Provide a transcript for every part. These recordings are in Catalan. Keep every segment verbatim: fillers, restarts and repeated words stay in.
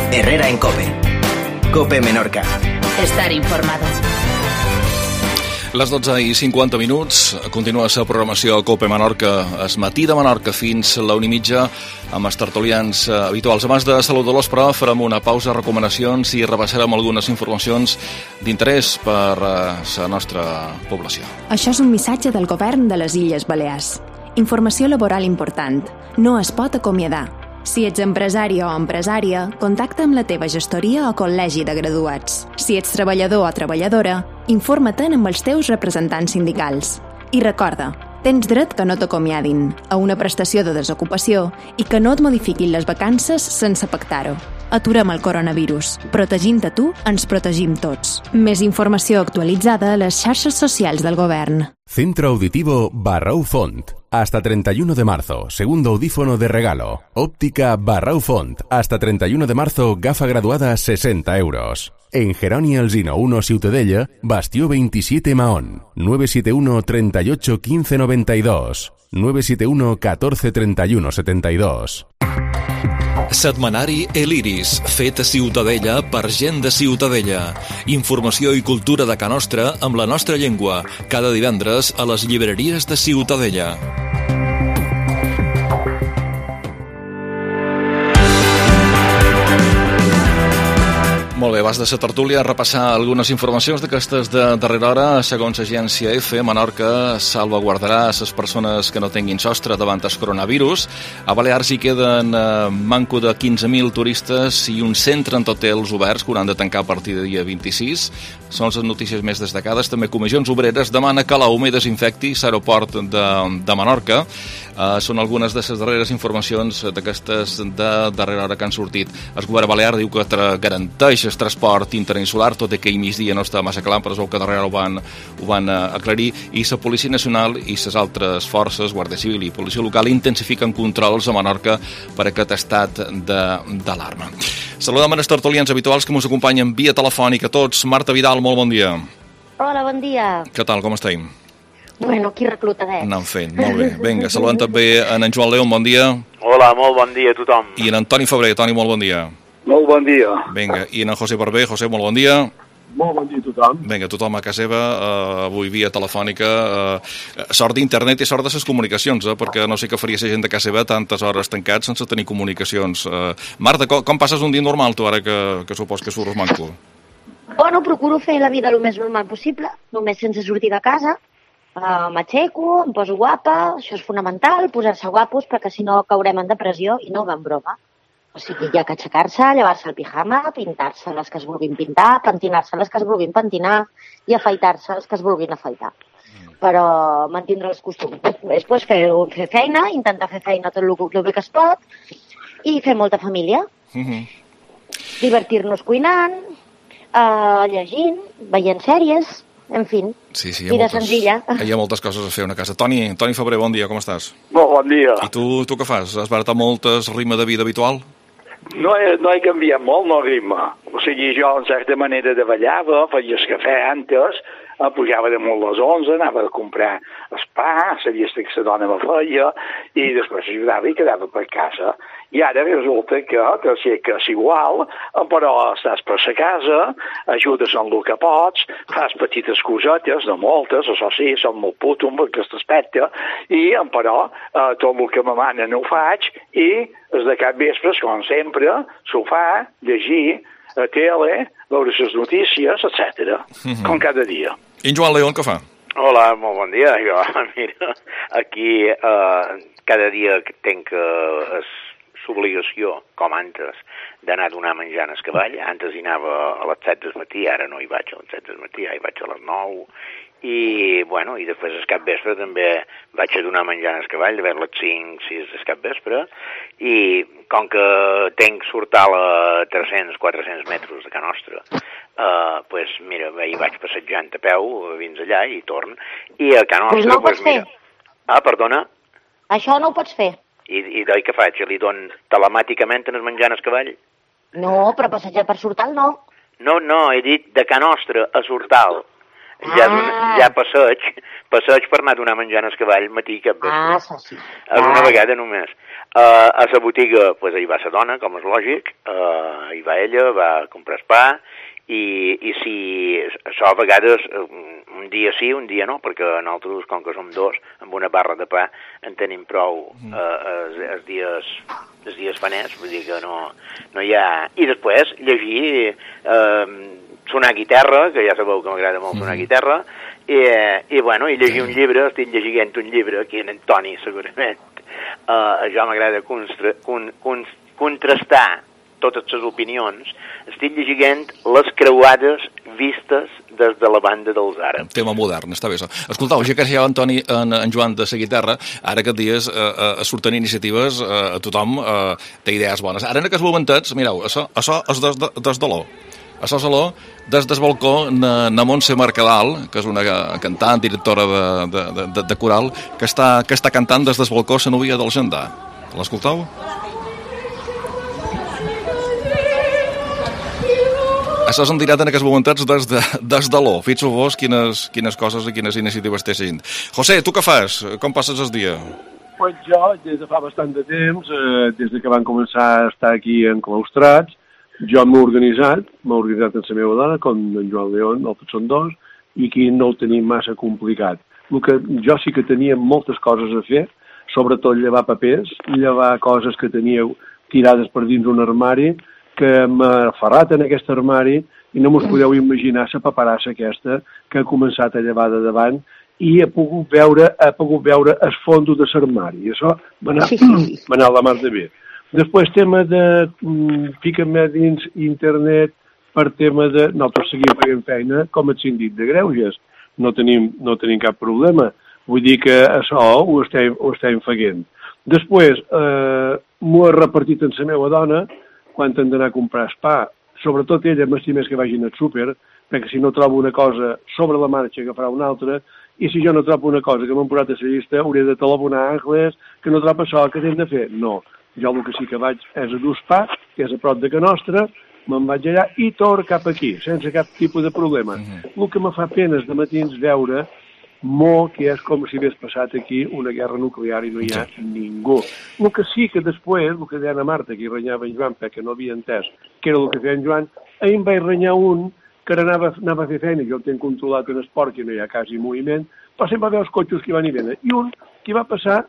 Herrera en COPE. COPE Menorca. Estar informado. Les dotze i cinquanta minuts, continua la programació a COPE Menorca, es matí de Menorca fins la una i mitja, amb els tertulians habituals. Abans de saludar-los, però, farem una pausa, recomanacions i repassarem algunes informacions d'interès per a la nostra població. Això és un missatge del govern de les Illes Balears. Informació laboral important. No es pot acomiadar. Si ets empresari o empresària, contacta amb la teva gestoria o col·legi de graduats. Si ets treballador o treballadora, informa-te'n amb els teus representants sindicals. I recorda, tens dret que no t'acomiadin, a una prestació de desocupació i que no et modifiquin les vacances sense pactar-ho. Aturem el coronavirus. Protegint-te tu, ens protegim tots. Més informació actualitzada a les xarxes socials del govern. Centro Auditivo Barrau Font. Hasta treinta y uno de marzo, segundo audífono de regalo. Óptica Barrau Font. Hasta treinta y uno de marzo, gafa graduada sesenta euros. En Geroni Alsina uno Ciutadella, Bastió veintisiete Mahón. nueve siete uno, treinta y ocho, quince noventa y dos. nueve siete uno, catorce, treinta y uno, setenta y dos. Setmanari El Iris, fet a Ciutadella per gent de Ciutadella. Informació i cultura de Ca Nostra amb la nostra llengua, cada divendres a les llibreries de Ciutadella. Molt bé, abans de la tertúlia, repassar algunes informacions d'aquestes de darrera hora. Segons Agència EFE, Menorca salvaguardarà les persones que no tinguin sostre davant el coronavirus. A Balears hi queden eh, manco de quinze mil turistes i un centre en hotels oberts que hauran de tancar a partir del dia vint-i-sis. Són les notícies més destacades. També Comissions Obreres demana que l'A U M E desinfecti l'aeroport de, de Menorca. Eh, són algunes de les darreres informacions d'aquestes de darrera hora que han sortit. El govern balear diu que tra- garanteix el transport interinsular, tot i que ahir migdia no està massa clar, però es veu que darrere ho van, ho van aclarir, i la Policia Nacional i les altres forces, Guàrdia Civil i Policia Local, intensifiquen controls a Menorca per aquest estat d'alarma. Saludem els tertulians habituals que ens acompanyen via telefònica tots. Marta Vidal, molt bon dia. Hola, bon dia. Què tal, com estem? Bueno, aquí reclutadets. Anant fent, molt bé. Vinga, saludem també en en Joan León, bon dia. Hola, molt bon dia a tothom. I en Antoni Febrer. Toni, molt bon dia. Molt bon dia. Vinga, i en José Barber. José, molt bon dia. Molt bon dia a tothom. Vinga, tothom a casa seva, uh, avui via telefònica. Uh, sort d'internet i sort de les comunicacions, eh, perquè no sé què faria la gent de casa seva tantes hores tancats sense tenir comunicacions. Uh, Marta, com, com passes un dia normal tu ara que, que supos que surts manco? Bueno, procuro fer la vida el més normal possible, només sense sortir de casa. Uh, M'aixeco, em poso guapa, això és fonamental, posar-se guapos, perquè si no caurem en depressió i no va en broma. O sigui, hi ha que aixecar-se, llevar-se el pijama, pintar-se les que es vulguin pintar, pentinar-se les que es vulguin pentinar i afaitar-se les que es vulguin afaitar. Però mantindre els costums. Després fer, fer feina, intentar fer feina tot el, el bé que es pot i fer molta família. Uh-huh. Divertir-nos cuinant, uh, llegint, veient sèries, en fi, sí, sí, hi ha vida moltes, senzilla. Hi ha moltes coses a fer a una casa. Toni, Toni Febrer, bon dia, com estàs? Molt bon dia. I tu, tu què fas? Has baratat moltes ritme de vida habitual? No he, no he canviat molt, no ritme. O sigui, jo, en certa manera, davallava, feia el cafè antes, em pujava de molt les onze, anava a comprar el pa, la llista que la dona me feia, i després ajudava i quedava per casa. I ara resulta que, que sí que és igual, però estàs per la casa, ajudes en el que pots, fas petites cosetes, no moltes, això sí, som molt puto amb aquest aspecte, i però eh, tot el que me manen ho faig, i els de cap vespres, com sempre, s'ho fa, llegir, a tele, veure les notícies, etcètera, mm-hmm. com cada dia. I en Joan León què fa? Hola, molt bon dia. Jo, mira, aquí eh, cada dia tenc eh, l'obligació, com antes, d'anar a donar menjar al cavall. Antes hi anava a les set del matí, ara no hi vaig a les set del matí, hi vaig a les nou. I, bueno, i després al cap vespre també vaig a donar menjar al cavall, de veure les cinc, sis del cap vespre, i com que tenc sortal a tres-cents, quatre-cents metres de Ca Nostra, uh, pues, mira, hi vaig passejant a peu fins allà i torn, i a Ca Nostra, pues no pues, mira... Ah, perdona? Això no ho pots fer. I, i d'oi què faig? Li don telemàticament en el menjar al cavall? No, però passejar per Sortal no. No, no, he dit de Ca Nostra a Sortal. ja, és un, ja passeig, passeig per anar a donar menjar al cavall matí cap vespre. Ah, sí, sí. És una vegada només. Uh, a la botiga, pues, hi va la dona, com és lògic, uh, hi va ella, va comprar el pa, i, i si això a vegades un dia sí, un dia no, perquè nosaltres, com que som dos, amb una barra de pa en tenim prou eh, els, els dies els dies faners, vull dir que no, no hi ha... I després llegir, eh, sonar guitarra, que ja sabeu que m'agrada molt sonar guitarra, i, i, bueno, i llegir un llibre, estic llegint un llibre, aquí en Antoni segurament, eh, jo m'agrada constra, con, con, contrastar totes les opinions, estic llegint les creuades vistes des de la banda dels àrabs. Tema modern, està bé això. Escoltau, ja que ja Antoni en, en Joan de la guitarra, ara aquests dies eh, eh, surten iniciatives, eh, a tothom eh, té idees bones. Ara en aquests momentets, mireu, això, això és des, de, des de l'O. Això és l'O, des del balcó, na, na Montse Mercadal, que és una cantant, directora de, de, de, de coral, que està, que està cantant des del balcó la novia del Gendà. L'escoltau? Això és en directe en aquests momentats des de, des de l'O. Fixeu-vos quines, quines coses i quines iniciatives té gent. José, tu què fas? Com passes el dia? Pues jo, des de fa bastant de temps, eh, des de que van començar a estar aquí enclaustrats, jo m'he organitzat, m'he organitzat amb la meva dona, com en Joan León, el tots són dos, i aquí no ho tenim massa complicat. El que jo sí que tenia moltes coses a fer, sobretot llevar papers, llevar coses que tenia tirades per dins un armari, que m'ha ferrat en aquest armari i no m'us podeu imaginar la paperassa aquesta que ha començat a llevar de davant i he pogut veure, he pogut veure el fondo de l'armari. I això m'ha anat, anat la mar de bé. Després, tema de mm, ficar-me dins internet per tema de... Nosaltres seguim fent feina com el síndic de Greuges. No tenim, no tenim cap problema. Vull dir que això ho estem, ho estem fent. Després, eh, m'ho he repartit amb la meva dona quan hem d'anar a comprar el pa. Sobretot ella m'estima més que vagin al súper, perquè si no trobo una cosa sobre la marxa agafarà una altra, i si jo no trobo una cosa que m'han posat a la llista, hauré de telefonar a Àngels, que no trobo això, que hem de fer? No. Jo el que sí que vaig és a dur pa, que és a prop de que nostra, me'n vaig allà i torn cap aquí, sense cap tipus de problema. Uh-huh. El que me fa pena és de matins veure molt que és com si hagués passat aquí una guerra nuclear i no hi ha sí. ningú. El que sí que després, el que deia Anna Marta, que hi renyava en Joan perquè no havia entès que era el que feia en Joan, ahir em vaig renyar un que anava, anava a fer feina, jo el tinc controlat en esport, que no hi ha quasi moviment, però sempre va veure els cotxes que van i venen. I un que va passar,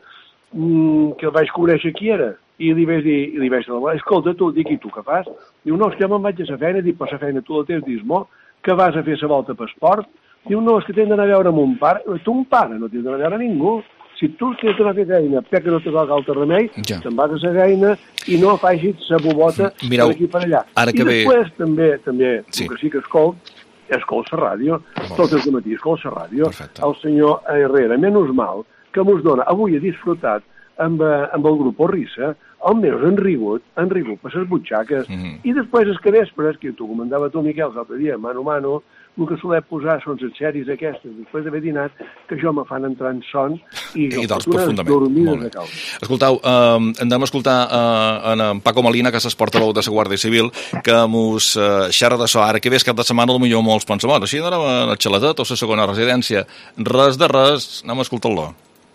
mmm, que el vaig conèixer qui era, i li vaig dir, i li vaig dir, escolta, tu, dic, i tu què fas? Diu, no, és que jo me'n vaig a la feina, dic, però la feina tu la tens, dius, mo, que vas a fer la volta per esport? Diu, no, és que tens d'anar a veure mon pare. Tu un pare, no tens d'anar a veure ningú. Si tu tens d'anar a fer feina, perquè no te toca altre remei, ja. Te'n vas a la feina i no facis la bobota Mireu, per aquí per allà. Ara I que després ve... també, també sí. el que sí que escolt, escolt la ràdio, tot el matí escolt la ràdio. Perfecte. El senyor Herrera, menys mal, que mos dona, avui he disfrutat amb, amb el grup Orrissa, almenys han rigut, han rigut per les butxaques, mm-hmm. i després els que vespres, que tu comandava tu, Miquel, l'altre dia, mano a mano, el que soler posar són les sèries aquestes, després d'haver dinat, que jo me fan entrar en son i, I dors profundament. De cal. Escoltau, eh, hem d'escoltar eh, en Paco Molina, que és el portaveu de la Guàrdia Civil, que mos eh, xerra d'això. Ara que ve cap de setmana, potser molts pensen, bueno, així d'anar a la xalatet o a la segona residència. Res de res, anem a escoltar-lo.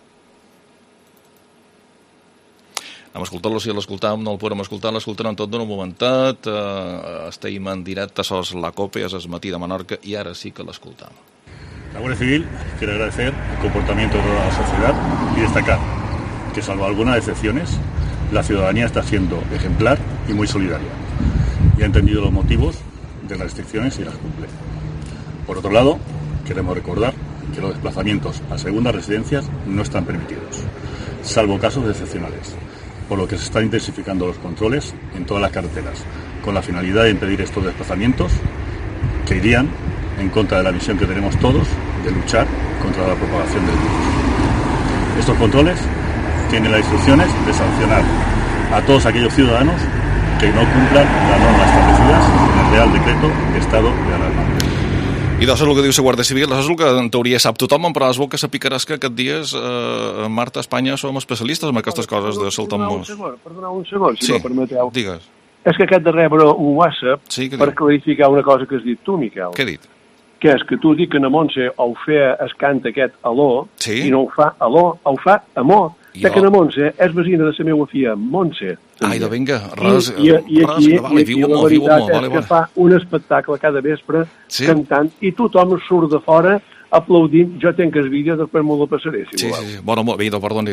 Anem a escoltar-lo, si l'escoltam, no el podem escoltar, l'escoltarem tot d'un momentet, eh, estem en directe, sos la COPE, és el matí de Menorca, i ara sí que l'escoltam. La Guardia Civil quiere agradecer el comportamiento de toda la sociedad y destacar que, salvo algunas excepciones, la ciudadanía está siendo ejemplar y muy solidaria, y ha entendido los motivos de las restricciones y las cumple. Por otro lado, queremos recordar que los desplazamientos a segundas residencias no están permitidos, salvo casos excepcionales, por lo que se están intensificando los controles en todas las carreteras, con la finalidad de impedir estos desplazamientos que irían en contra de la misión que tenemos todos de luchar contra la propagación del virus. Estos controles tienen las instrucciones de sancionar a todos aquellos ciudadanos que no cumplan las normas establecidas en el Real Decreto de Estado de Alarma. I doncs és el que diu la Guàrdia Civil, això és el que en teoria sap tothom, però es veu que sapi que aquests dies, eh, Marta, a Espanya, som especialistes en aquestes coses de saltar-nos. Perdona un segon, si sí, no permeteu. Digues. És que aquest de rebre un WhatsApp sí, per clarificar una cosa que has dit tu, Miquel. Què he dit? que és que tu dic que na Montse ho feia el cant aquest aló, sí? I no ho fa aló, ho fa amor. Jo... que na Montse és vecina de la meva filla, Montse. Ai, de vinga, res, I, i, i aquí, res, vale, i aquí la veritat és que fa un espectacle cada vespre sí? cantant i tothom surt de fora aplaudint. Jo tenc el vídeo, després m'ho lo passaré, si sí, voleu. Sí, sí. Bueno, vinga, perdoni,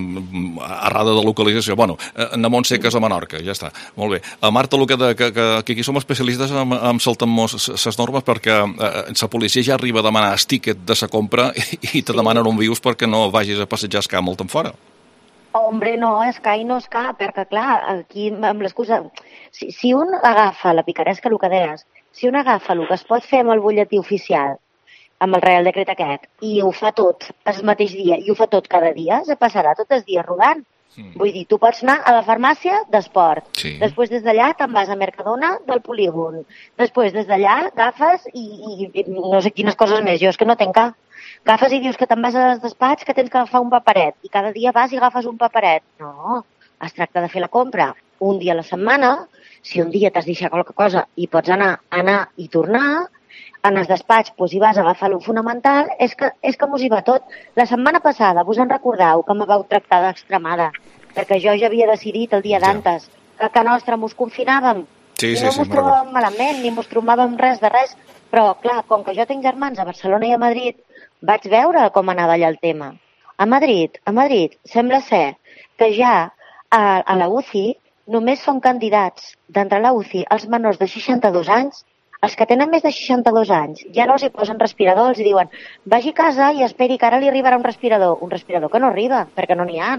eh, errada de localització. Bueno, na Montse, que és a Menorca, ja està. Molt bé. A Marta, el que, de, que, que, que aquí som especialistes en, en saltar-nos les normes perquè eh, la policia ja arriba a demanar el tiquet de la compra i, i te sí. demanen un vius perquè no vagis a passejar el camp molt en fora. Hombre, no, és que no és cap, perquè clar, aquí amb l'excusa... Si, si un agafa la picaresca, el que deies, si un agafa el que es pot fer amb el butlletí oficial, amb el Real Decret aquest, i ho fa tot el mateix dia, i ho fa tot cada dia, se passarà tot el dia rodant. Mm. Vull dir, tu pots anar a la farmàcia d'esport, sí. Després des d'allà te'n vas a Mercadona del polígon, després des d'allà agafes i, i, i no sé quines coses més, jo és que no tenc cap. Agafes i dius que te'n vas al despatx que tens que agafar un paperet i cada dia vas i agafes un paperet. No, es tracta de fer la compra un dia a la setmana. Si un dia t'has deixat qualque cosa i pots anar, anar i tornar, en el despatx doncs, hi vas a agafar lo fonamental, és que, és que mos hi va tot. La setmana passada, vos en recordeu que me vau tractar d'extremada, perquè jo ja havia decidit el dia d'antes que a casa nostra mos confinàvem sí, i sí, no sí, mos trobàvem malament ni mos trobàvem res de res, però clar, com que jo tinc germans a Barcelona i a Madrid, vaig veure com anava allà el tema. A Madrid, a Madrid, sembla ser que ja a, a la U C I només són candidats d'entrar a la U C I els menors de seixanta-dos anys. Els que tenen més de seixanta-dos anys ja no s'hi posen respirador, els diuen vagi a casa i esperi que ara li arribarà un respirador. Un respirador que no arriba, perquè no n'hi ha.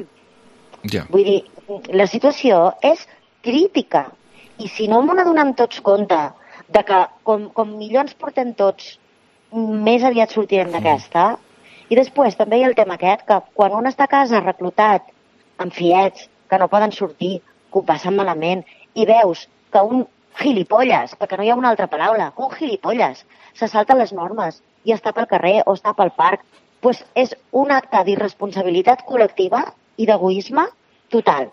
Ja. Vull dir, la situació és crítica. I si no m'ho adonem tots compte de que com, com millor ens portem tots, més aviat sortirem d'aquesta. I després també hi ha el tema aquest, que quan un està a casa reclutat amb fiets que no poden sortir, que ho passen malament, i veus que un gilipolles, perquè no hi ha una altra paraula, un gilipolles se salta les normes i està pel carrer o està pel parc, doncs és un acte d'irresponsabilitat col·lectiva i d'egoisme total.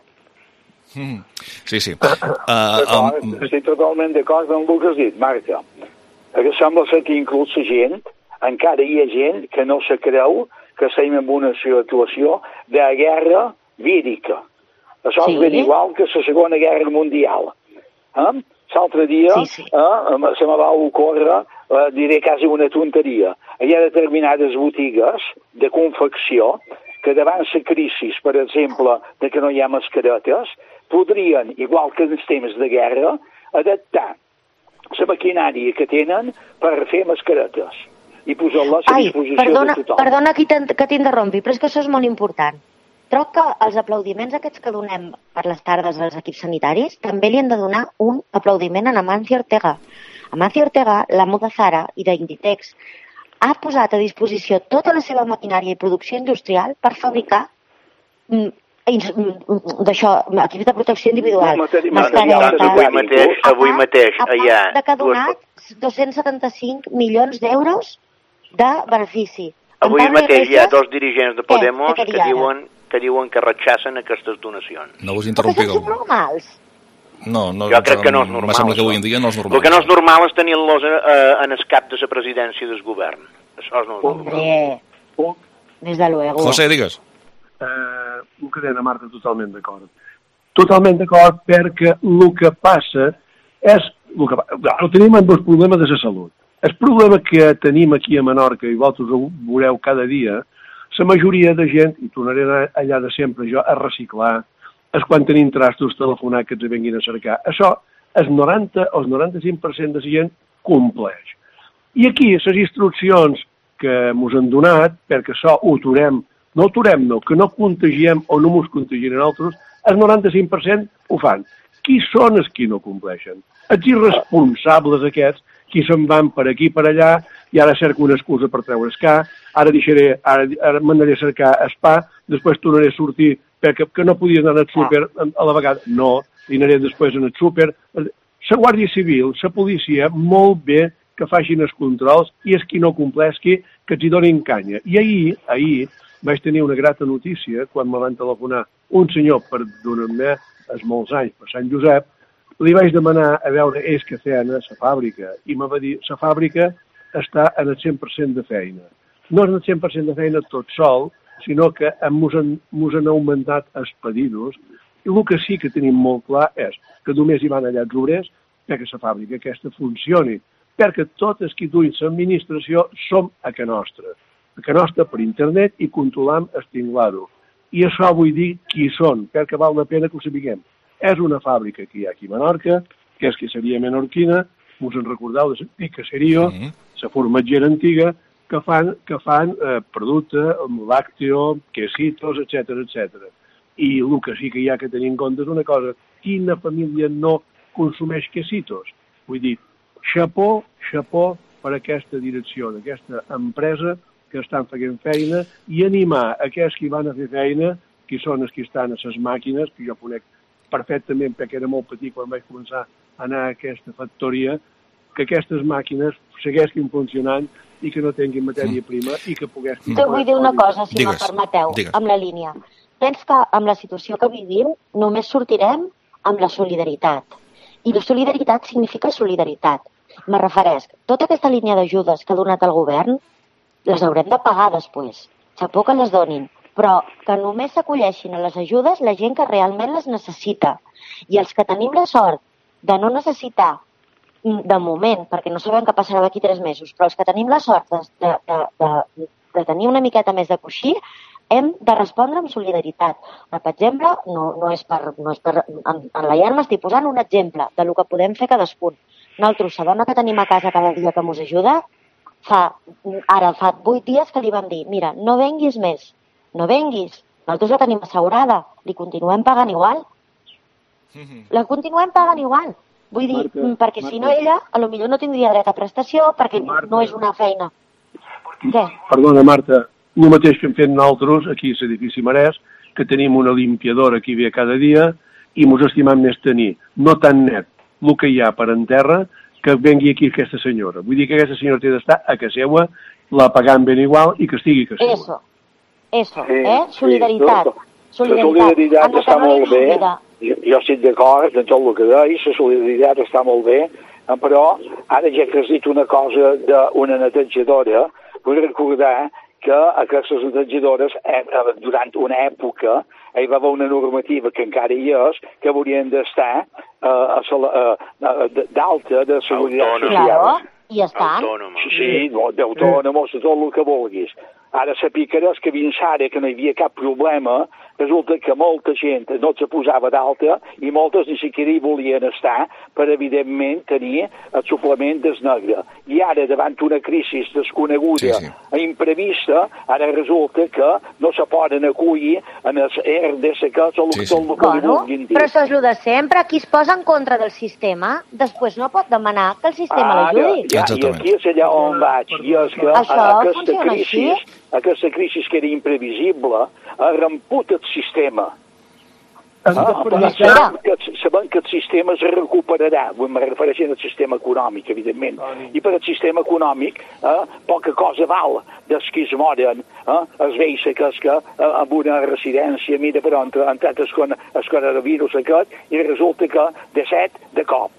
Mm. Sí, sí. Uh, um... Estic totalment d'acord amb el que has dit, Marta. Que sembla ser que inclús la gent, encara hi ha gent que no se creu que estem en una situació de guerra vírica. Això sí. És ben igual que la Segona Guerra Mundial. Eh? L'altre dia sí, sí. Eh, se me va ocórrer, eh, diré quasi una tonteria. Hi ha determinades botigues de confecció que davant la crisi, per exemple, de que no hi ha mascaretes, podrien, igual que en els temps de guerra, adaptar la maquinària que tenen per fer mascaretes i posar-les a disposició perdona, de tothom. Perdona que t'interrompi, però és que això és molt important. Troc que els aplaudiments aquests que donem per les tardes als equips sanitaris també li han de donar un aplaudiment a Amancio Ortega. Amancio Ortega, l'amo de Zara i d'Inditex, ha posat a disposició tota la seva maquinària i producció industrial per fabricar mm, d'això, equips de protecció individual. Avui mateix, avui mateix, allà... De que ha donat dos-cents setanta-cinc milions d'euros de benefici. Avui mateix hi ha dos dirigents de Podemos que diuen, que diuen que rechacen aquestes donacions. No vos interrompi. Perquè són normals. No, no, jo crec que no és normal. Me sembla que avui en dia no és normal. El que no és normal és tenir-los eh, en el cap de la presidència del govern. Això no és normal. Hombre, des de luego. José, digues. Uh, el que deia Marta, totalment d'acord. Totalment d'acord perquè el que passa és... El que, ara tenim amb el problema de la salut. El problema que tenim aquí a Menorca, i vosaltres ho veureu cada dia, la majoria de gent, i tornaré allà de sempre jo, a reciclar, és quan tenim trastos telefonats que ens venguin a cercar. Això, el noranta o el noranta-cinc per cent de la gent compleix. I aquí, les instruccions que ens han donat, perquè això ho aturem, no aturem, no, que no contagiem o no ens contagien altres, el noranta-cinc per cent ho fan. Qui són els qui no compleixen? Els irresponsables aquests, qui se'n van per aquí per allà, i ara cerco una excusa per treure el ca, ara deixaré, ara, ara m'anaré a cercar el pa, després tornaré a sortir perquè que no podies anar al súper a la vegada. No, dinaré després en el súper. La Guàrdia Civil, la policia, molt bé que facin els controls i és qui no complesqui, que els hi donin canya. I ahir, ahir, vaig tenir una grata notícia quan me van telefonar un senyor per donar-me els molts anys per Sant Josep, li vaig demanar a veure ells què feien a la fàbrica i me va dir, la fàbrica està en el cent per cent de feina. No és el cent per cent de feina tot sol, sinó que ens han, han augmentat els pedidos, i el que sí que tenim molt clar és que només hi van allà els obrers perquè la fàbrica aquesta funcioni, perquè tots els que duim l'administració som a ca nostra, a ca nostra per internet i controlam el tinglar-ho. I això vull dir qui són, perquè val la pena que ho sapiguem. És una fàbrica que hi ha aquí a Menorca, que és que seria menorquina, us en recordeu de la caseria, la formatgera antiga, que fan, que fan eh, producte, làcteo, quesitos, etcètera, etcètera. I el que sí que hi ha que tenir en compte és una cosa, quina família no consumeix quesitos? Vull dir, xapó, xapó per aquesta direcció d'aquesta empresa que estan fent feina i animar aquells que van a fer feina, que són els que estan a les màquines, que jo conec perfectament perquè era molt petit quan vaig començar a anar a aquesta factoria, que aquestes màquines segueixin funcionant i que no tinguin matèria prima i que poguessin... Te vull dir una cosa, si me permeteu, amb la línia. Penso que amb la situació que vivim només sortirem amb la solidaritat. I la solidaritat significa solidaritat. Me refereix, tota aquesta línia d'ajudes que ha donat el govern les haurem de pagar després. Xapó que les donin. Però que només s'acolleixin a les ajudes la gent que realment les necessita. I els que tenim la sort de no necessitar de moment, perquè no sabem què passarà d'aquí tres mesos, però els que tenim la sort de, de, de, de, de tenir una miqueta més de coixí, hem de respondre amb solidaritat. Per exemple, no, no és per... No és per en, en la llar m'estic posant un exemple de lo que podem fer cadascun. Nosaltres, la dona que tenim a casa cada dia que ens ajuda, fa, ara fa vuit dies que li vam dir, mira, no venguis més, no venguis, nosaltres la tenim assegurada, li continuem pagant igual. La continuem pagant igual. Vull dir, Marta, perquè Marta. Si no ella, a lo millor no tindria dret a prestació perquè Marta. No és una feina. Què? Perdona, Marta, el mateix que hem fet nosaltres aquí a l'edifici Marès, que tenim una limpiadora que hi ve cada dia i mos estimam més tenir, no tan net, el que hi ha per en terra, que vengui aquí aquesta senyora. Vull dir que aquesta senyora té d'estar a casa seva, la pagant ben igual i que estigui a casa seva. Eso, eso, sí, eh? Solidaritat. Sí, solidaritat. La solidaritat està molt bé. Jo, jo estic d'acord en tot el que deis, la solidaritat està molt bé, però ara ja que has dit una cosa d'una netejadora, vull recordar que aquestes netejadores, eh, durant una època, hi va haver una normativa que encara hi és, que haurien d'estar eh, eh, d'alta de seguretat social. Claro, i estan. Sí, d'autònomos, tot el que vulguis. Ara la pícara és que fins ara que no hi havia cap problema, resulta que molta gent no se posava d'alta i moltes ni siquiera hi volien estar per, evidentment, tenir el suplement del negre. I ara, davant una crisi desconeguda, sí, sí. imprevista, ara resulta que no se poden acollir en el R D S que és el sí, sí. que bueno, vulguin dir. Però això és el de sempre. Qui es posa en contra del sistema, després no pot demanar que el sistema l'ajudi. Ja, I aquí és allà on vaig. I és que això aquesta crisi, així? aquesta crisi que era imprevisible, ha ramput el sistema. Ah, sabem, que, sabem que el sistema es recuperarà, me refereixo al sistema econòmic, evidentment, i per al sistema econòmic eh, poca cosa val dels que es moren, eh, es veia que és que eh, amb una residència, mira per on ha entrat el, el coronavirus aquest, i resulta que de set de cop.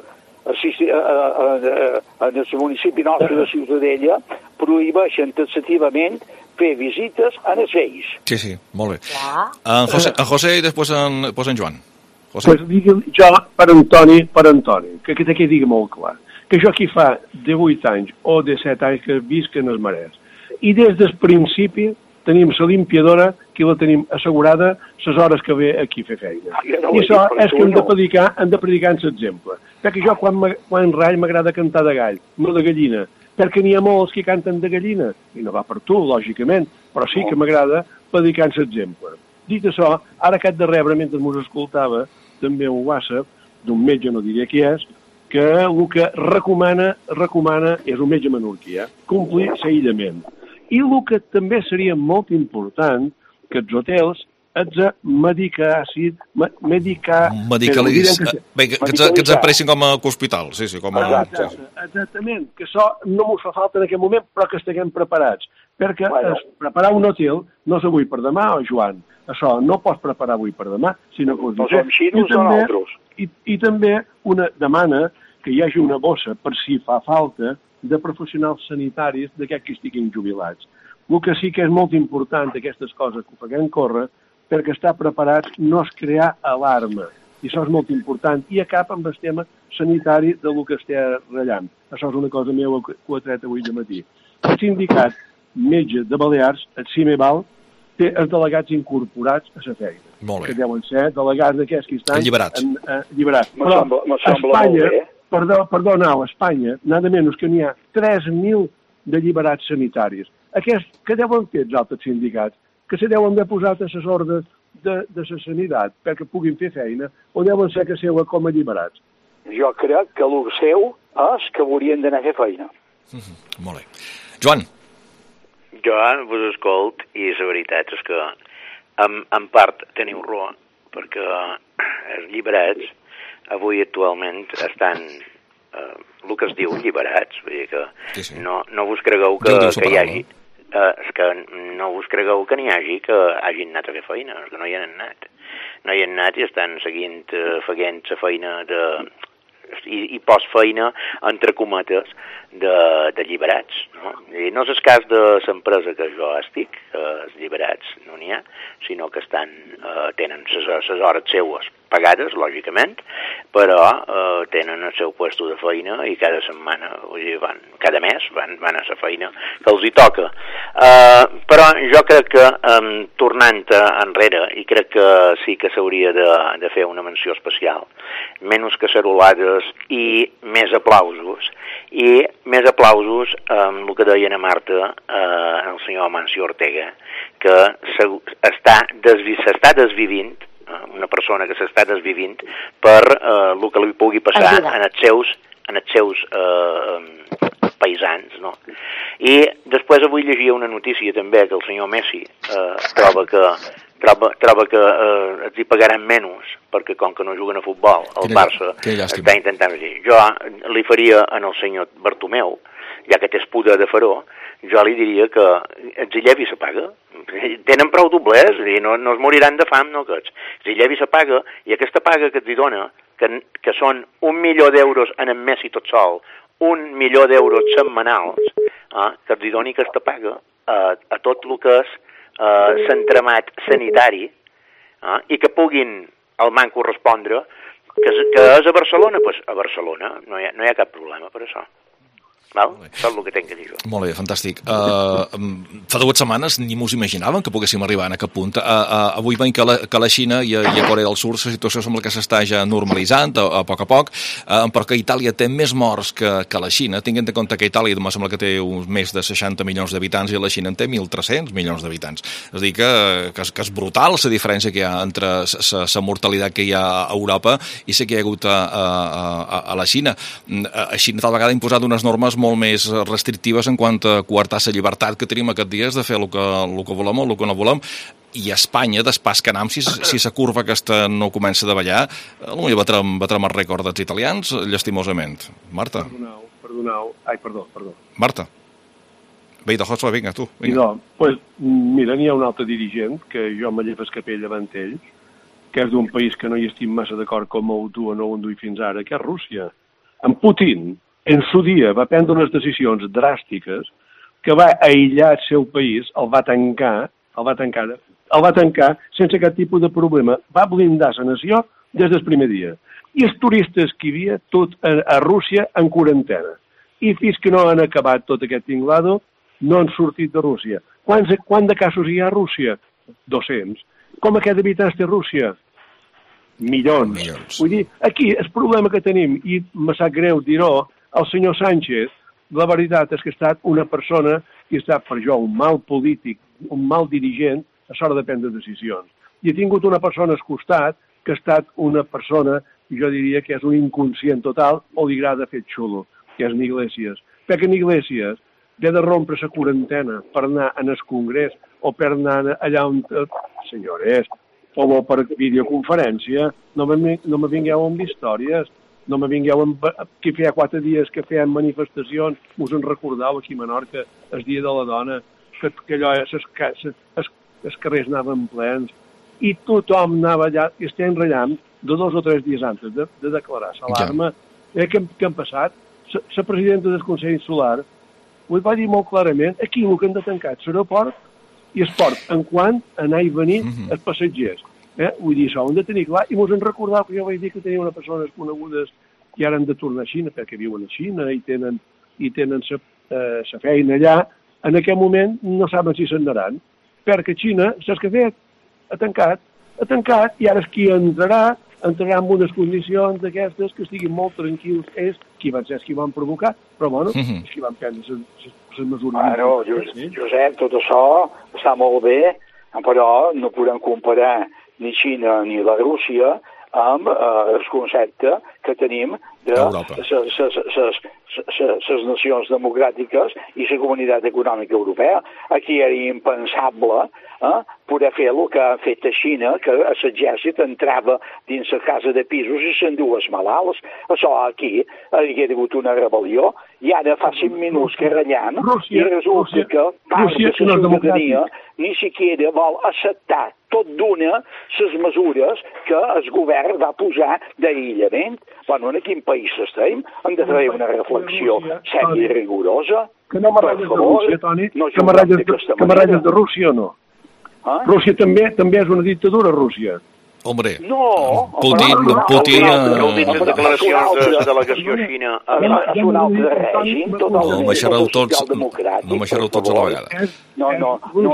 En el municipi nostre de Ciutadella prohibeixen taxativament fer visites a els vells. Sí, sí, molt bé. Ja. En, José, en José i després en, pues en Joan. José. Pues digui jo per Antoni, per Antoni, que aquest aquí digui molt clar, que jo aquí fa de vuit anys o de set anys que visc en els Marès. I des del principi tenim la limpiadora que la tenim assegurada les hores que ve aquí a fer feina. I això és que hem de predicar, hem de predicar en l'exemple. Perquè jo quan, quan rall m'agrada cantar de gall, no de gallina, perquè n'hi ha molts que canten de gallina, i no va per tu, lògicament, però sí que m'agrada predicar en l'exemple. Dit això, ara aquest de rebre, mentre m'ho escoltava, també un WhatsApp d'un metge, no diré qui és, que el que recomana, recomana és un metge menorquí, eh? Complir l'aïllament. I el que també seria molt important que els hotels ets a medicar, sí, medicar... Medicalitzar, que, bé, que, que, que ens apressin com a hospital, sí, sí, com a... Exacte, exactament, que això no m'ho fa falta en aquest moment, però que estiguem preparats, perquè bueno. es, preparar un hotel no és avui per demà, oh, Joan, això no pots preparar avui per demà, sinó que... No som xinos o nosaltres. I, I també una demana que hi hagi una bossa per si fa falta de professionals sanitaris d'aquests que estiguin jubilats. El que sí que és molt important, aquestes coses que ho puguem córrer, perquè estar preparats no és crear alarma. I això és molt important. I acaba amb el tema sanitari del que estem rellant. Això és una cosa meva que ho he tret avui de matí. El sindicat metge de Balears, el CIMEVAL, té els delegats incorporats a la feina. Molt bé. Que deuen ser delegats d'aquests que estan... Alliberats. En, eh, alliberats. Me Però sembla, me a sembla Espanya, molt bé. perdó, perdó, no, a Espanya, nada menys que n'hi ha tres mil d'alliberats sanitaris. Aquests que deuen fer els altres sindicats, que se deuen de posar assessors de, de, de la sanitat perquè puguin fer feina, o deuen ser que seuen com alliberats. Jo crec que el seu és que haurien d'anar a fer feina. Mm-hmm. Molt bé. Joan. Jo vos escolt i la veritat és que en, en part teniu raó, perquè els lliberats avui actualment estan eh, el que es diu lliberats, vull dir que sí, sí. No, no vos cregueu que, que hi hagi eh, és que no vos cregueu que n'hi hagi que hagin anat a fer feina, és que no hi han anat no hi han anat i estan seguint eh, fent la feina de i, i postfeina, entre cometes, de, de lliberats. No? I no és el cas de l'empresa que jo estic, els lliberats no n'hi ha, sinó que estan, eh, tenen les hores seues pagades, lògicament, però eh, tenen el seu puesto de feina i cada setmana, o sigui, van, cada mes van, van a la feina que els hi toca. Eh, però jo crec que, eh, tornant enrere, i crec que sí que s'hauria de, de fer una menció especial, menys cacerolades i més aplausos, i més aplausos amb el que deia a Marta, eh, el senyor Amancio Ortega, que s'està desvi, s'està desvivint, eh, una persona que s'està desvivint per eh, el que li pugui passar en els seus, en els seus eh, paisans, no? I després avui llegia una notícia també que el senyor Messi eh, troba que troba, troba que eh, els hi pagaran menys perquè com que no juguen a futbol el quina, Barça està intentant dir. Jo li faria en el senyor Bartomeu, ja que té poder de faró, jo li diria que els hi llevi se paga, tenen prou doblers, no, no es moriran de fam, no aquests. Els hi llevi se paga, i aquesta paga que els hi dona, que, que són un milió d'euros en el Messi tot sol, un milió d'euros setmanals, eh, que els hi doni aquesta paga a, a tot el que és eh, l'entramat sanitari, eh, i que puguin el man correspondre, que és, que és a Barcelona, doncs a Barcelona no hi ha, no hi ha cap problema per això. Val? Això és el que tinc a dir jo. Molt bé, fantàstic. Uh, fa dues setmanes ni mos imaginàvem que poguéssim arribar en aquest punt. Uh, uh, avui veiem que la, que la Xina i a, i a Corea del Sud la situació sembla que s'està ja normalitzant a, a poc a poc, uh, però que Itàlia té més morts que, que la Xina, tinguent en compte que Itàlia em sembla que té uns més de seixanta milions d'habitants i la Xina en té mil tres-cents milions d'habitants. És a dir, que, que, que és brutal la diferència que hi ha entre la mortalitat que hi ha a Europa i la que hi ha hagut a, a, a la Xina. A Xina tal vegada ha imposat unes normes molt més restrictives en quant a coartar la llibertat que tenim aquests dies de fer el que, el que volem o el que no volem, i a Espanya, d'espàs que anam, si, si la curva aquesta no comença a davallar, potser batrem, batrem el rècord dels italians, llastimosament. Marta? Perdoneu, perdoneu. Ai, perdó, perdó. Marta? Bé, de Joshua, vinga, tu. Vinga. I no, pues, mira, n'hi ha un altre dirigent, que jo me llevo el capell davant ells, que és d'un país que no hi estic massa d'acord com ho du o no ho duï fins ara, que és Rússia. En Putin, en su dia, va prendre unes decisions dràstiques que va aïllar el seu país, el va tancar, el va tancar, el va tancar sense cap tipus de problema. Va blindar la nació des del primer dia. I els turistes que hi havia tot a, a Rússia en quarantena. I fins que no han acabat tot aquest tinglado, no han sortit de Rússia. Quants, quant de casos hi ha a Rússia? dos-cents. Com aquest habitants té Rússia? Milions. Milions. Vull dir, aquí el problema que tenim, i me sap greu dir-ho, el senyor Sánchez, la veritat és que ha estat una persona que ha estat, per jo, un mal polític, un mal dirigent, a l'hora de prendre decisions. I ha tingut una persona al costat que ha estat una persona, jo diria que és un inconscient total, o li agrada fer xulo, que és Iglesias. Perquè Iglesias ve de rompre la quarantena per anar en el congrés o per anar allà on... Senyores, o per videoconferència, no me, no me vingueu amb històries. No me vingueu amb... que feia quatre dies que feien manifestacions, us en recordeu aquí a Menorca, el dia de la dona, que, que allò, els carrers anaven plens, i tothom anava allà, i estem enratllant de dos o tres dies antes de, de declarar l'alarma. Ja. Eh, què, què han passat? la presidenta del Consell Insular ho va dir molt clarament, aquí el que han de tancar és l'aeroport i el port, en quant anar i venir mm-hmm. els passatgers. Eh? Vull dir, això ho hem de tenir clar, i mos hem recordat que jo vaig dir que tenia unes persones conegudes que ara han de tornar a Xina, perquè viuen a Xina i tenen i tenen la eh, feina allà, en aquest moment no saben si se'n anaran, perquè Xina, saps què ha fet? Ha tancat, ha tancat, i ara és qui entrarà, entrarà en unes condicions d'aquestes que estiguin molt tranquils, és qui van ser, qui van provocar, però bueno, mm-hmm. és qui van prendre les mesures. Bueno, Josep, tot això està molt bé, però no podem comparar ni Xina ni la Rússia amb eh, el concepte que tenim de les nacions democràtiques i la comunitat econòmica europea. Aquí era impensable eh, poder fer el que ha fet a Xina, que l'exèrcit entrava dins la casa de pisos i s'endú els malalts. Això aquí hi ha hagut una rebel·lió i ara fa cinc minuts que ratllem i resulta que part de la ciutadania ni siquiera vol acceptar tot d'una les mesures que el govern va posar d'aïllament. Bueno, en quin país estem? Hem de fer una reflexió sèria i rigorosa. Que no m'arrelles de Rússia, Toni? Que m'arrelles de Rússia o no? Rússia també també és una dictadura, Rússia. Hombre, no, Putin... No, Putin heu dit les declaracions de la delegació xina. És un altre règim totalment. No m'aixereu tots, no m'aixereu tots a la vegada. No, no, no,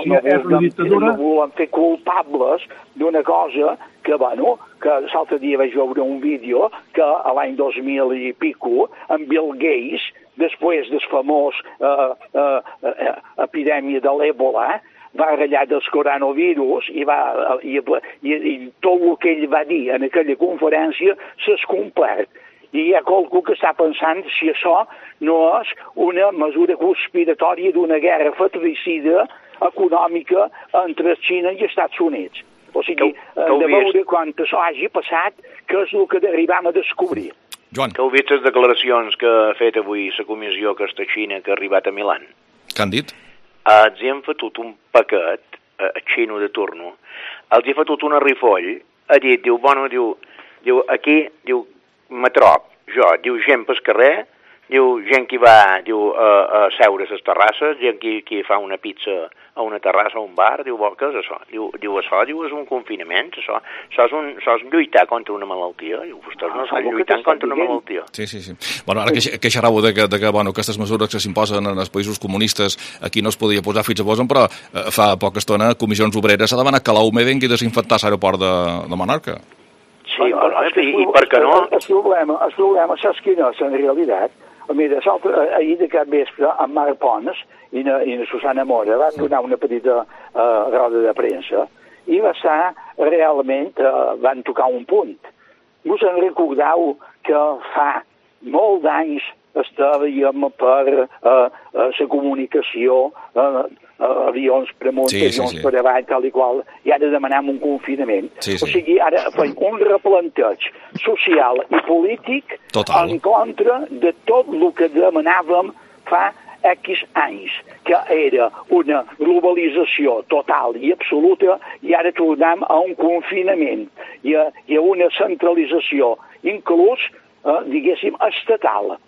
no volem fer culpables d'una cosa que, bueno, que l'altre dia vaig veure un vídeo que a l'any dos mil i pico, en Bill Gates, després del famós eh, eh, eh, epidèmia de l'Ebola, va ratllar dels coronavirus i, va, i, i, i tot el que ell va dir en aquella conferència s'ha complert. I hi ha qualcú que està pensant si això no és una mesura conspiratòria d'una guerra fratricida econòmica entre Xina i Estats Units. O sigui, hem de veure quan això hagi passat, que és el que arribam a descobrir. Joan. Que heu vist les declaracions que ha fet avui la comissió aquesta Xina que ha arribat a Milan? Què han dit? Els hi han fotut un paquet, a xino de turno, els hi ha fotut una rifoll, ha dit, diu, bueno, diu, diu aquí, diu, me trob, jo, diu, gent pel carrer, diu, gent que va, diu, a, a seure a les terrasses, gent que, que fa una pizza a una terrassa o un bar, diu, què és això? Diu, diu això, diu, és un confinament, això, això, és un, això és lluitar contra una malaltia, diu, vostès no estan lluitant contra una malaltia. Sí, sí, sí. Bueno, ara que queixareu de que, de que bueno, aquestes mesures que s'imposen en els països comunistes aquí no es podia posar fins a posen, però eh, fa poca estona Comissions Obreres ha demanat que l'A U M E vengui a desinfectar l'aeroport de, de Menorca. Sí, bueno, però, i, i per què no? El problema, el problema, saps quina és en realitat? Mira, ahir de cap vespre, en Marc Pons i na, i na Susana Mora van donar una petita uh, roda de premsa i va estar realment, uh, van tocar un punt. Us en recordeu que fa molt d'anys estàvem per uh, uh, la comunicació, uh, uh, avions per amunt, sí, avions sí, sí. per avall, tal i qual, i ara demanem un confinament. Sí, sí. O sigui, ara fem un replanteig social i polític Total. En contra de tot el que demanàvem fa X anys, que era una globalització total i absoluta, i ara tornem a un confinament i a, i a una centralització, inclús, eh, diguéssim, estatal.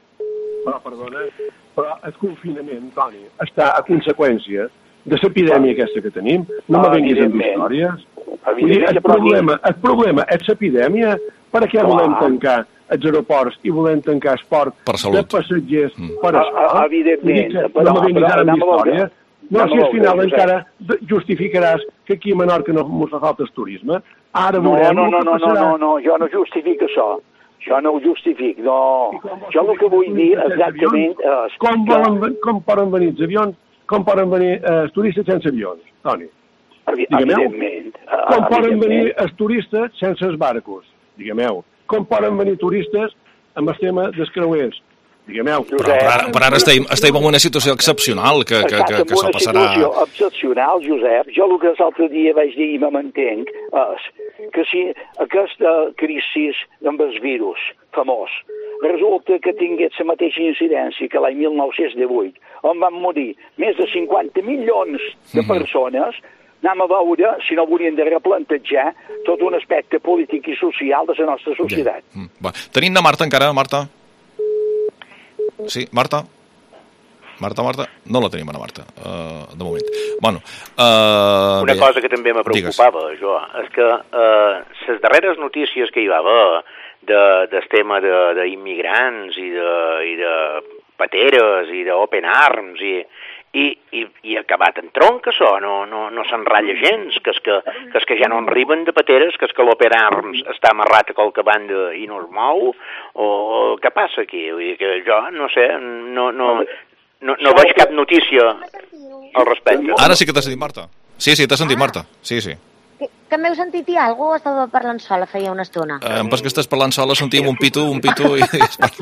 Però, perdona, però el confinament, Toni, està a conseqüència de l'epidèmia aquesta que tenim. No me venguis amb històries. Vull dir, el problema, el problema és l'epidèmia. Per què volem tancar els aeroports i volem tancar el port de passatgers mm. per esport? Evidentment. No me venguis ara amb històries. No, si al final encara justificaràs que aquí a Menorca no ens fa falta el turisme. Ara veurem no, no, no, no, no, no, jo no justifico això. Jo no ho justific, no. Jo el que vull dir exactament és... Com, volen, com poden venir els avions, com poden venir els turistes sense avions, Toni? Evidentment. Com poden venir els turistes sense els barcos? Diguem-ho. Com poden venir turistes amb el tema dels creuers? Diguem-ho. Però, però, ara, però ara estem, estem en una situació excepcional que, que, que, que s'ho passarà... En una situació excepcional, Josep. Jo el que l'altre dia vaig dir i me mantenc és que si aquesta crisi amb el virus famós resulta que tingués la mateixa incidència que l'any mil nou-cents divuit, on van morir més de cinquanta milions de persones, anem a veure si no volien de replantejar tot un aspecte polític i social de la nostra societat. Ja. Va. Tenim la Marta encara, Marta? Sí, Marta? Marta, Marta? No la tenim, Ana Marta, uh, de moment. Bueno, uh, Una bé, cosa que també me preocupava, digues. Jo, és que uh, les darreres notícies que hi va haver de, del tema d'immigrants i de, i de pateres i d'open arms i, i, i, i acabat en tronc, això, no, no, no s'enratlla gens, que és que, que és que ja no en arriben de pateres, que és que l'open arms està amarrat a qualque banda i no es mou, o, o què passa aquí? Vull dir que jo, no sé, no... no No, no veig cap notícia al respecte. Ara sí que t'has sentit, Marta. Sí, sí, t'has sentit, Marta. Sí, sí. Que, que m'heu sentit dir alguna cosa? Estava parlant sola, feia una estona. Eh, em pas que estàs parlant sola, sentim un pitu, un pitu i...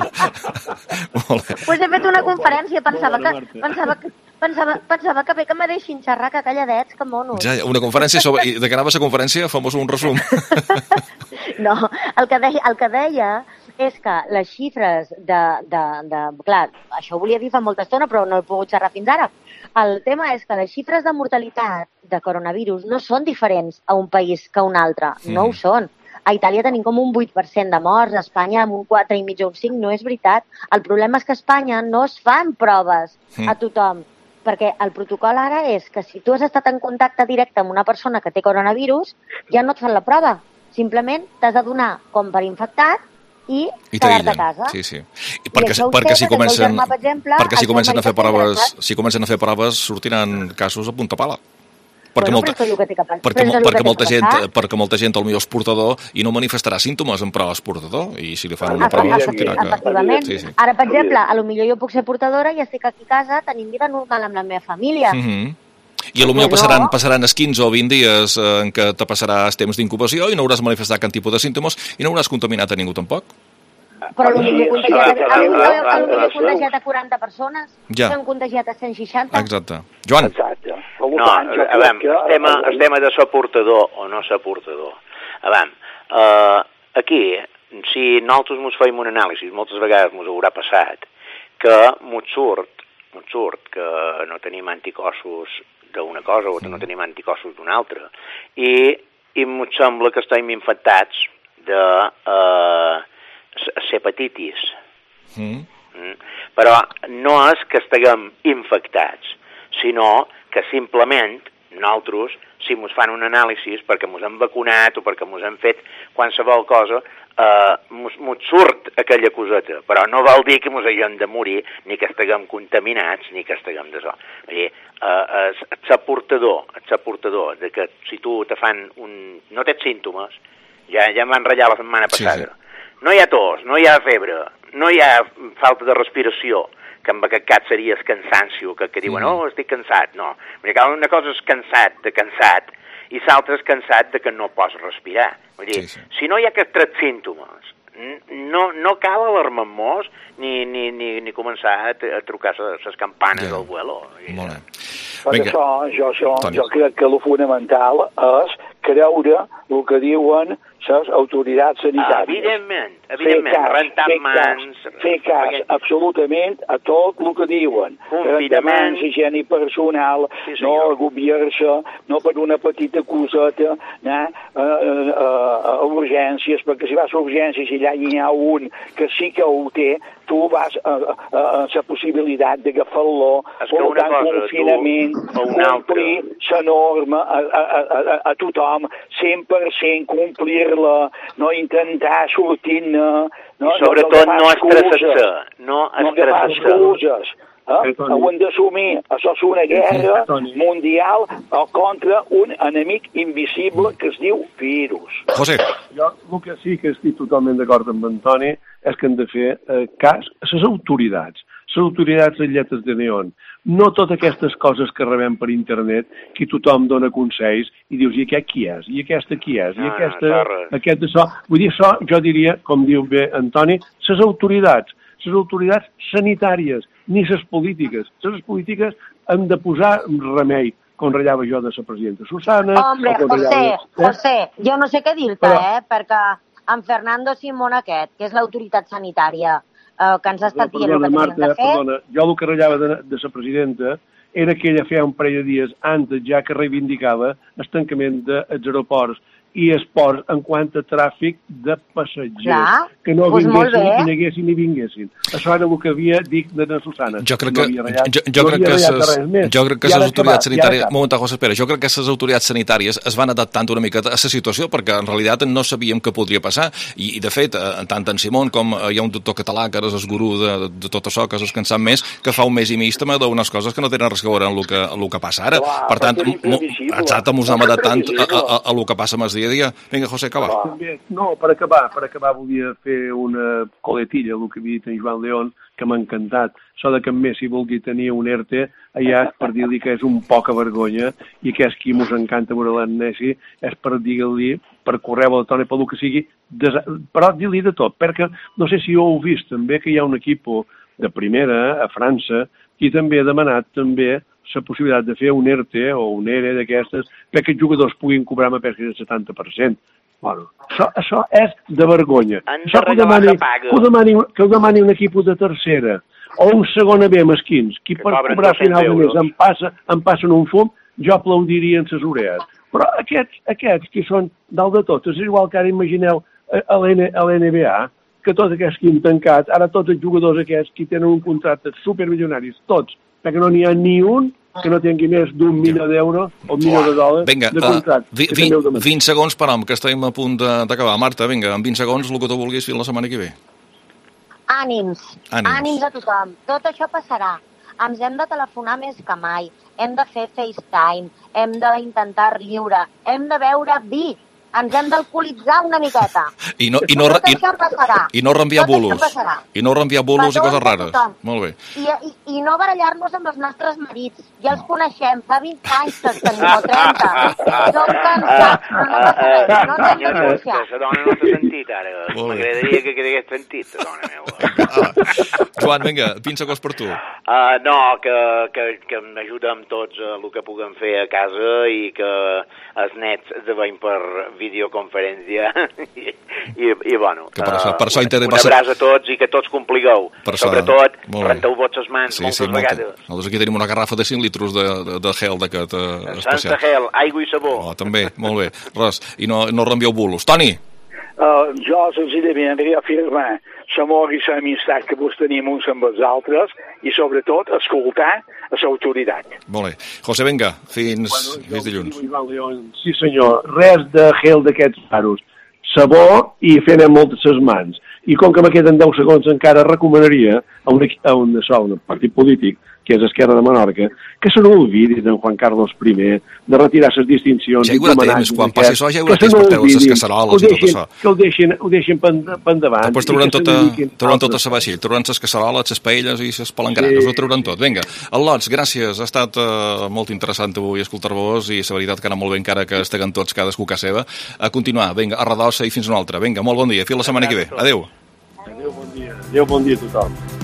Molt bé. Pues he fet una conferència, pensava que... Pensava que Pensava, pensava que bé que me deixin xerrar, que calladets, que monos. Ja, una conferència sobre... I de què anava a la conferència? Fem-vos un resum. No, el que deia, el que deia és que les xifres de, de, de... Clar, això ho volia dir fa molta estona, però no he pogut xerrar fins ara. El tema és que les xifres de mortalitat de coronavirus no són diferents a un país que a un altre. No mm. ho són. A Itàlia tenim com un vuit per cent de morts, a Espanya amb un quatre i mig o un cinc, no és veritat. El problema és que a Espanya no es fan proves mm. a tothom, perquè el protocol ara és que si tu has estat en contacte directe amb una persona que té coronavirus, ja no et fan la prova. Simplement t'has de donar com per infectat i, I quedar-te a casa. Sí, sí. I perquè, I perquè, si comencen, germà, per exemple, perquè si comencen a fer proves, si comencen a fer proves, sortiran casos a punta pala. Perquè, bueno, molta, perquè, perquè, perquè, molta gent, perquè molta gent potser és portador i no manifestarà símptomes en proves portador, i si li fan una prova sortirà que... Efectivament. Sí, sí. Ara, per exemple, a lo millor jo puc ser portadora i estic aquí a casa tenint vida normal amb la meva família. Uh -huh. I potser passaran, no. passaran els quinze o vint dies en què te passaràs temps d'incubació i no hauràs manifestat cap tipus de símptomes i no hauràs contaminat a ningú tampoc. Però potser he contagiat, a, contagiat a quaranta persones, ja. S'han contagiat a cent seixanta. Exacte. Joan? Exacte. No, a veure, el tema, el tema de ser portador o no ser portador. A veure, uh, aquí, si nosaltres ens feim un anàlisi, moltes vegades ens haurà passat que mos surt, mos surt que no tenim anticossos d'una cosa o que no tenim anticossos d'una altra, i, i mos sembla que estem infectats de uh, hepatitis. Mm. Mm. Però no és que estiguem infectats, sinó que simplement nosaltres, si ens fan un anàlisi perquè ens hem vacunat o perquè ens hem fet qualsevol cosa, eh, ens surt aquella coseta, però no vol dir que ens hagin de morir, ni que estiguem contaminats, ni que estiguem de so. Vull dir, eh, ets portador, ets portador de que si tu te fan un... no tens símptomes, ja, ja em van ratllar la setmana passada, sí, sí. No hi ha tos, no hi ha febre, no hi ha falta de respiració, que en aquest cas seria el cansancio, que, que diuen, mm. oh, estic cansat. No, una cosa és cansat de cansat i l'altra és cansat de que no pots respirar. Vull dir, sí, sí. Si no hi ha aquests tres símptomes, no, no cal alarmar-nos ni, ni, ni, ni començar a, a trucar les campanes yeah. del vuelo. Molt bé. Per això, jo, jo, jo crec que el fonamental és creure el que diuen les autoritats sanitàries. Evidentment, evidentment, cas, rentar mans... Fer cas perquè... absolutament a tot el que diuen. Rentar mans, higiene personal, sí, no agobiar-se, no per una petita coseta, anar a, a, a urgències, perquè si vas a urgències i allà hi ha un que sí que ho té, tu vas a, a, a la possibilitat d'agafar-lo, portant confinament, complir la norma a, a, a, a tothom, cent per cent complir-la, no intentar sortir-ne... No, I sobretot no estressar-se, no estressar-se. Eh? Ho hem d'assumir, això és una guerra mundial contra un enemic invisible que es diu virus. José. Jo el que sí que estic totalment d'acord amb Antoni és que hem de fer eh, cas a les autoritats, les autoritats de lletres de neon, no totes aquestes coses que rebem per internet, que tothom dona consells i dius, i aquest qui és? I aquesta qui és? I aquesta, aquest això? Vull dir, això jo diria, com diu bé Antoni, les autoritats, les autoritats sanitàries, ni les polítiques. Les polítiques han de posar remei, com ratllava jo de la presidenta Susana... Hombre, José, eh? José, jo no sé què dir-te, Però... eh? Perquè en Fernando Simón aquest, que és l'autoritat sanitària, eh, que ens ha estat dient el que tenim de fer... Perdona, jo el que ratllava de, de la presidenta era que ella feia un parell de dies antes ja que reivindicava el tancament dels aeroports i esport en quant a tràfic de passatgers, Clar, que no doncs molt vinguessin, bé. i neguessin ni vinguessin. Això era el que havia dit de la Susana. Jo crec no que, ratllat, jo, jo no crec que, ratllat ses, res més. jo crec que I ara les autoritats acabat, i ara sanitàries... acaba. Un moment, José, espera. Jo crec que les autoritats sanitàries es van adaptant una miqueta a la situació perquè en realitat no sabíem què podria passar i, i de fet, eh, tant en Simón com eh, hi ha un doctor català que ara és el gurú de, de tot això, que és el que en sap més, que fa un mes i mig també d'unes coses que no tenen res a veure amb el que, amb el que passa ara. Clar, per tant, perquè és imprevisible. exacte, mos anem adaptant a, Imprevisible. a, a, a el que passa més dia a dia. Vinga, José, acaba. També, no, per acabar, per acabar volia fer una coletilla, el que havia dit en Joan León, que m'ha encantat. Això de que en Messi vulgui tenir un ERTE allà és per dir-li que és un poca vergonya i que és qui mos encanta veure l'en Messi, és per dir-li, per correu electrònic, pel que sigui, des... però dir-li de tot, perquè no sé si ho heu vist també que hi ha un equip de primera a França i també ha demanat també la possibilitat de fer un ERTE o un ERE d'aquestes perquè els jugadors puguin cobrar amb pesca del setanta per cent. Bueno, això, això és de vergonya. Han de Això que ho regalar demani, la paga. que ho demani, que ho demani un equip de tercera o un segona B mesquins, qui Que per cobren cobrar a final de dos-cents mes em, passa, em passen un fum, jo aplaudiria en ses orelles. Però aquests, aquests que són dalt de tot, és igual que ara imagineu a, a l'N B A, que tots aquests que han tancat, ara tots els jugadors aquests que tenen un contracte supermilionaris, tots, perquè no n'hi ha ni un que no tingui més d'un milió d'euros o un milió de dòlars vinga, de contracte. uh, vi, vi, vint segons per home, que estem a punt d'acabar. Marta, vinga, en vint segons el que tu vulguis fins la setmana que ve. Ànims, Ànims. ànims a tothom. Tot això passarà. Ens hem de telefonar més que mai, hem de fer FaceTime, hem d'intentar riure, hem de beure vi, ens hem d'alcoholitzar una miqueta. I no, i no, Tot i, això passarà. i no reenviar Tot això bulos. passarà. I no reenviar bulos i Petons coses a rares. tothom. Molt bé. I, i, I no barallar-nos amb els nostres marits. Ja els coneixem, fa vint anys que els tenim, o trenta. Som cansats, però no passa res, no ens hem de Que divorciar. la dona no t'ha sentit, ara. Molt bé. M'agradaria que quedés sentit, la dona meva. Ah, Joan, vinga, vint segons per tu. Uh, no, que, que, que m'ajudem tots a el que puguem fer a casa i que els nets de veiem per videoconferència i, i, i bueno, Que per això- uh, per això un, interessa- un abraç a tots i que tots compligueu. Per això- Sobretot, molt bé. renteu-vos les mans Sí, moltes sí, molta. vegades. Nosaltres aquí tenim una garrafa de cinc litres de, de, de gel d'aquest uh, Sense especial. gel, aigua i sabó. Oh, també, molt bé. Res, i no, no reenvieu bulos. Toni! Uh, jo senzillament reafirmar l'amor i l'amistat que vos tenim uns amb els altres i sobretot escoltar a l'autoritat. Molt bé. José, vinga, fins, Bueno, fins dilluns. Joan León, sí senyor, res de gel d'aquests raros. Sabó i fent moltes ses mans. I com que me queden deu segons encara recomanaria a un, a un, a un partit polític, que és Esquerra de Menorca, que se n'olvidi d'en Juan Carlos primer, de retirar ses distincions. Ja hi haurà temps, quan passi això ja hi haurà que se temps per treure les n'olvidin, casseroles que ho i tot deixin- això. Que ho deixin, ho deixin per endavant. Després i trauran que se tota, dediquin a trauran tota altres la vaixell, trauran les casseroles, les paelles i les palangranes, Sí. ho trauran tot. Vinga, el Lots, gràcies, ha estat uh, molt interessant avui escoltar-vos i la veritat que ha anat molt bé encara que esteguen tots cadascú a casa seva. A continuar, vinga, a Redossa i fins una altra. Vinga, molt bon dia, fins la setmana que ve. Adéu. Adéu, bon dia. Adéu, bon dia a tothom.